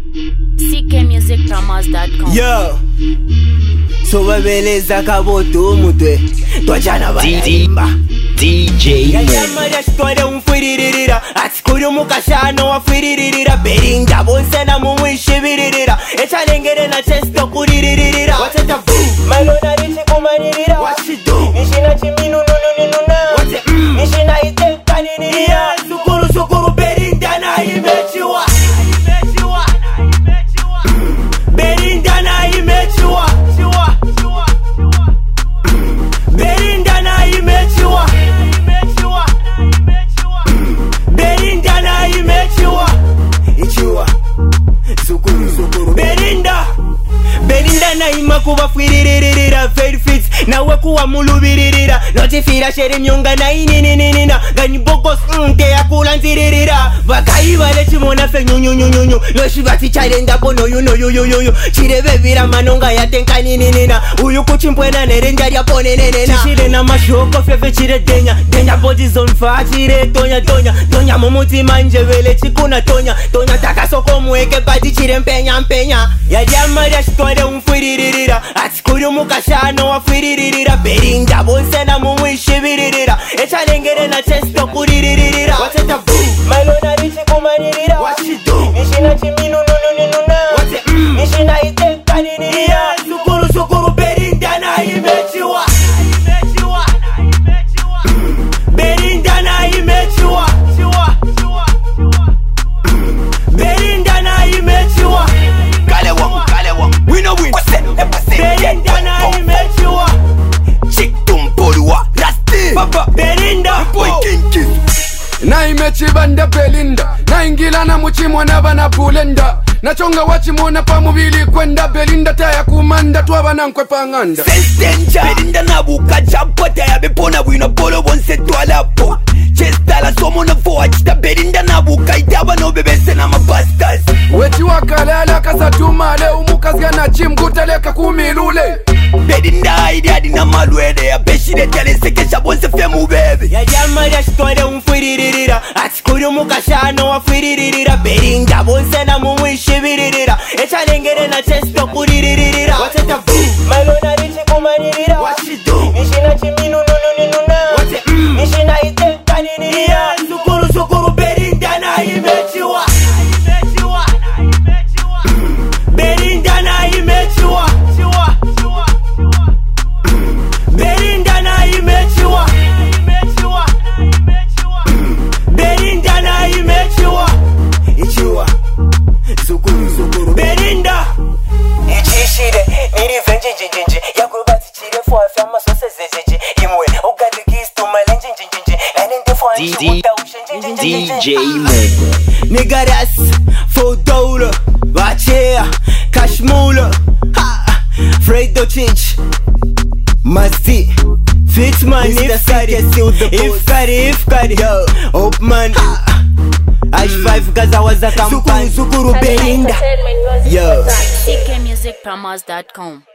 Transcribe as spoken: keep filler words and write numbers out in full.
C K music promos dot com. Yo, sobabeleza kaboto mutwe twajana barimba D J yamara história um furirira atsikuri mukashano wa furirira beringa bonse na mumwishibirira echalengere na chesto kuriririra wateta boom malona richi kumanirira washido nishina chiminu nunununa wate nishina iteka niniria sukuru sukuru beringa na imechiwa beringa na imechiwa chiwa chiwa beringa na imechiwa beringa na imechiwa ichiwa sukuru sukuru beringa beringa na ima kuba fwiririra very fit nawe kuwa mulubiririra notifira shere myonga na inininina gani bokos nke yakula nziririra bakayibale chimona fe nyunyunyunyu noshibati charenda bono yuno yoyoyo chirebebira manonga yatenkaninina uyu kuchimpwena nerenja lyaponenenena chishire na mashoko fefe chire denya denya bodies on fire chire tonya tonya tonya mumuti manjevele chikuna tonya tonya takasoko mueke badi chire mpenya mpenya yajamari ashitware umfuririra atsikuri mukashano wa furirira beringa bonse na mumwishibirira echalengere na chesto kuriririra wateta boom malona richi kumanirira washido nishina chiminu nunununa wate nishina iteka niniria sukuru sukuru beringa na imechiwa beringa na imechiwa chiwa chiwa beringa na imechiwa Kale wa, kale wa, wino win beringa na imechiwa Chiktumpolwa, Rasti Papa, beringa boy kinkiz na imechibanda Belinda na ingila na muchimwa na bana pulenda na chonga wachimona pa mubili kwenda Belinda taya kumanda tuwa nankwe panganda Sentenja Belinda na buka jampo taya bepona wino polo bonse tuwala po Chesta la somo na foa chita Belinda na buka itaba no bebese na mabastas wechi wakalala kasa tumale umukazga na chimguteleka kumilule Belinda idiadi na malwede ya beshide tele sekesha bonse femu bebe yajamari ashitware umfuririra atsikuri mukashano wa furirira beringa bonse na mumwishibirira echalengere na chesto kuriririra wateta boom malona richi kumanirira washido nishina chiminu nunununa wate nishina iteka niniria sukuru sukuru beringa na imechiwa beringa na imechiwa chiwa chiwa beringa na imechiwa beringa na imechiwa ichiwa sukuru sukuru beringa ichishire niri venji njinji yakubati chire fo afama sose zejeje imwe ugadegistu malenji njinji nanende fo anchi D J Mogo Nigaras Fodola Bachea Kashmula Fredo Chinch Masti Fitman Ifkari Ifkari Ifkari Opman H five Gaza was a kampani Sukuru Belinda Yo C K music promos dot com.